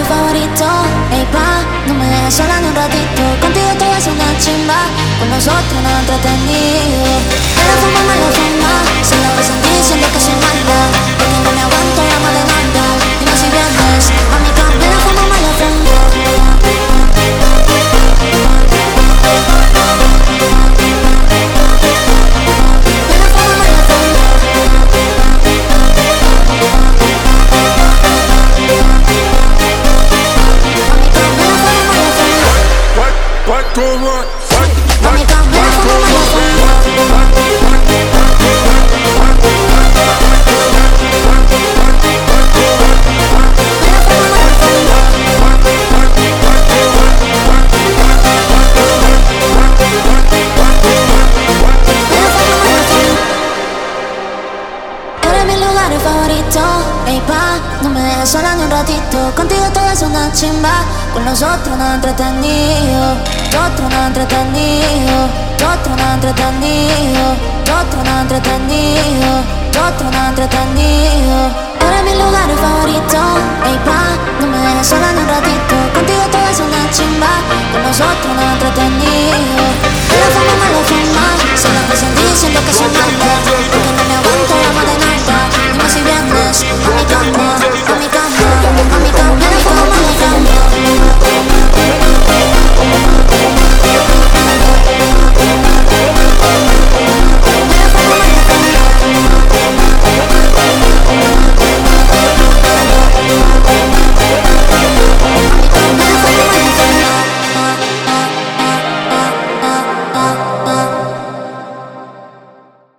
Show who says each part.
Speaker 1: lugares favoritos. Ey, pa, no me dejes sola ni un ratito. Contigo todo es una chimba, con nosotros nada entretenido. Mala fama, se la pasan diciendo que soy mala, porque no me aguanto la más de nada. Dime si vienes a mi cama. Mala fama, mala fama. Ey, pa, no me dejes sola ni un ratito. Contigo todo es una chimba, con nosotros nada entretenido. Nosotros nada entretenido. Nosotros nada entretenido. Nosotros nada entretenido. Nosotros nada entretenido. Eres mis lugares favoritos. Ey, pa, no me dejes sola ni un ratito. Contigo todo es una chimba, con nosotros nada entretenido. La fama, se la pasan diciendo que soy